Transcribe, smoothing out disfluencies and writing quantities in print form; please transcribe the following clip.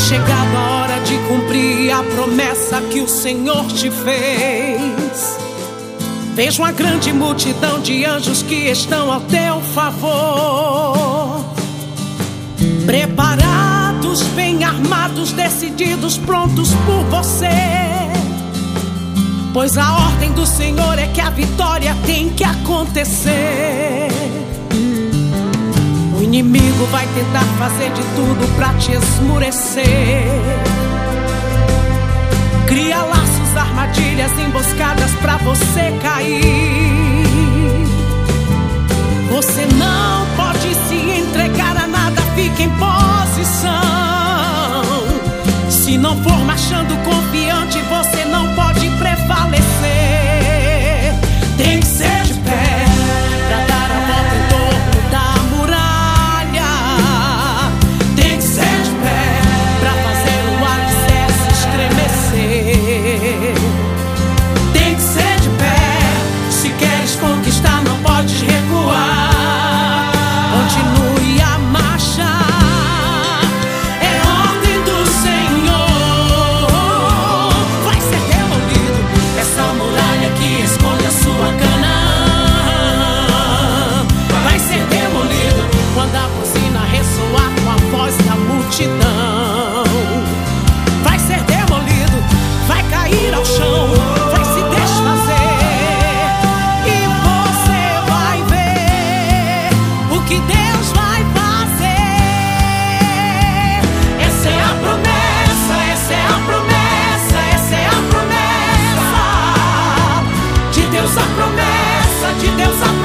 chegado a hora de cumprir a promessa que o Senhor te fez. Vejo uma grande multidão de anjos que estão ao teu favor, preparados, bem armados, decididos, prontos por você. Pois a ordem do Senhor é que a vitória tem que acontecer. O inimigo vai tentar fazer de tudo pra te esmurecer. Cria laços, armadilhas, emboscadas pra você cair. Você não pode se entregar a nada, fique em posição. Se não for marchando confiante, você não pode prevalecer. Tem que ser de pé pra dar a volta em torno da muralha. Tem que ser de pé pra fazer o alicerce estremecer. Tem que ser de pé, se queres conquistar não podes recuar. Continue a marchar. Vai ser demolido, vai cair ao chão, vai se desfazer. E você vai ver o que Deus vai fazer. Essa é a promessa, essa é a promessa, essa é a promessa de Deus, a promessa de Deus, a